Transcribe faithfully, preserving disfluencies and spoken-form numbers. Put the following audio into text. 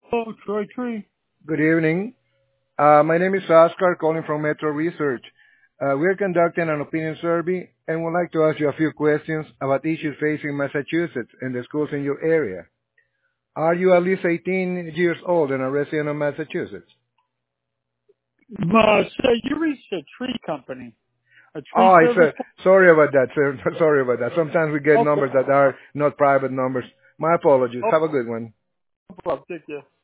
Oh, Troy Tree. Good evening. Uh, my name is Oscar, calling from Metro Research. Uh, we're conducting an opinion survey and would like to ask you a few questions about issues facing Massachusetts and the schools in your area. Are you at least eighteen years old and a resident of Massachusetts? Uh, so you reached a tree company, a tree Oh, I service said, sorry about that, sir. Sorry about that. Sometimes we get company? numbers that are not private numbers. My apologies. Oh, Have a good one. no problem. Take care.